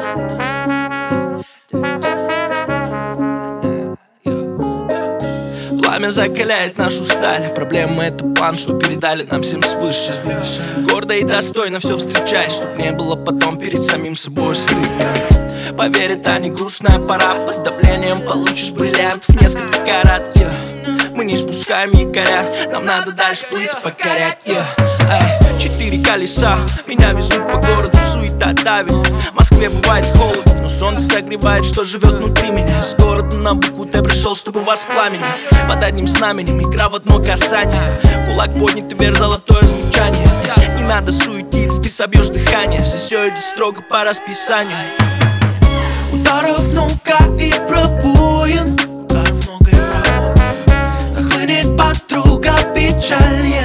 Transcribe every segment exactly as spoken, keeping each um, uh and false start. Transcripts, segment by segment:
Пламя закаляет нашу сталь. Проблема — это план, что передали нам всем свыше. Гордо и достойно все встречать, чтоб не было потом перед самим собой стыдно. Поверь, это не грустная пора. Под давлением получишь бриллиант в несколько карат, yeah. Мы не спускаем якоря, нам надо дальше плыть, покорять, yeah. Эй, четыре колеса меня везут по городу, суета давит. В Москве бывает холодно, но солнце согревает, что живет внутри меня. С города на букву Т пришел, чтобы воспламенить. Под одним знаменем игра в одно касание. Кулак поднят вверх, золотое звучание. Не надо суетиться, ты собьешь дыхание. Здесь все идет строго по расписанию. Ударов много и пробоин, Ударов много и пробоин. нахлынет подруга печалье.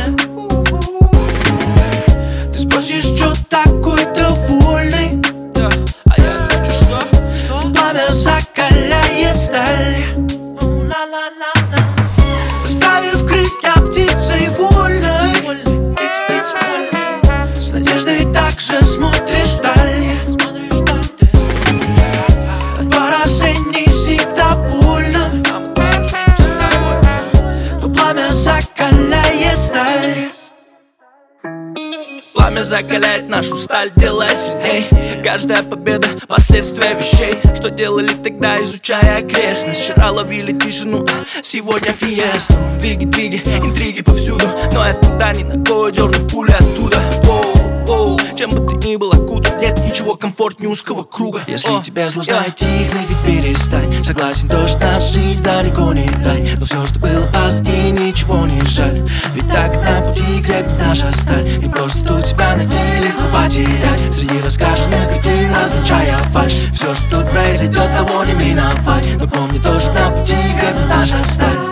Ты спросишь, что такой довольный, Да, а я отвечу, что? Что? пламя закаляет сталь. Расправив крылья птицей вольной, с надеждой также смотришь вдаль. От поражений всегда больно, но пламя закаляет сталь. Пламя закаляет нашу сталь, делая сильней. Каждая победа — последствия вещей, что делали тогда, изучая окрестность. Вчера ловили тишину, сегодня фиесту. Двиги, двиги, интриги повсюду, но я туда не ногой дерну пули оттуда. Оу, оу. Чем бы ты ни был окутан, нет ничего комфортнее узкого круга. Если О, тебе сложно я. идти, ведь перестань. Согласен, то, что наша жизнь далеко не рай, но все, что было позади, ничего не жаль. Ведь так на пути крепнет наша сталь. И просто тут тебя найти легко потерять. Среди раскашенных картин, различая фальшь. Все, что тут произойдет, того не миновать. Но помни то, что на пути крепнет наша сталь.